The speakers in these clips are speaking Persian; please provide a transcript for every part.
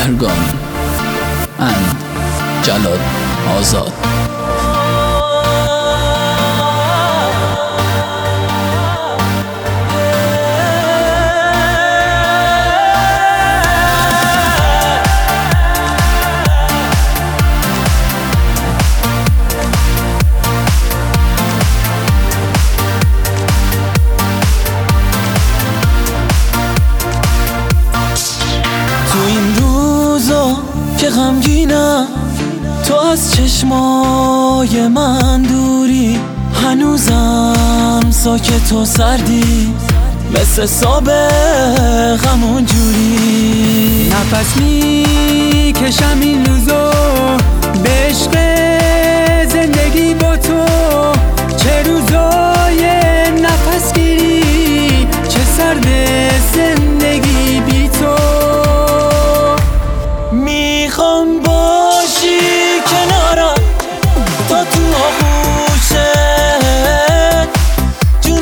Ergon and Jalal Azad. که غمگینم تو از چشمای من دوری، هنوزم ساکت و سردی مثل سابق همونجوری. نفس میکشم این روزو به عشق زندگی با تو، چه روزای نفس گیری، چه سرد زندگی بی تو. میخوام باشی کنارم تا تو آغوشت جون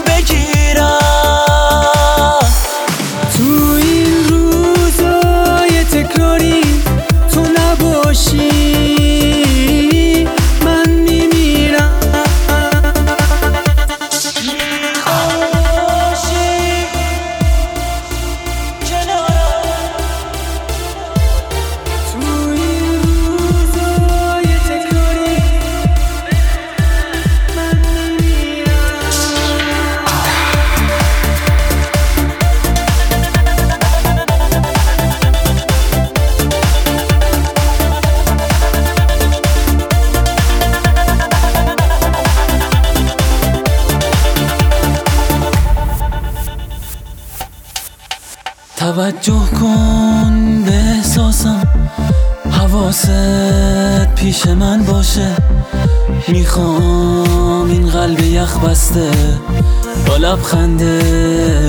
بگیرم. تو این روزای تکراری تو نباشی من میمیرم. میخوام باشی کنارم تو این روزای تکراری من میمیرم. توجه کن به احساسم، حواست پیش من باشه. میخوام این قلب یخ بسته با لبخند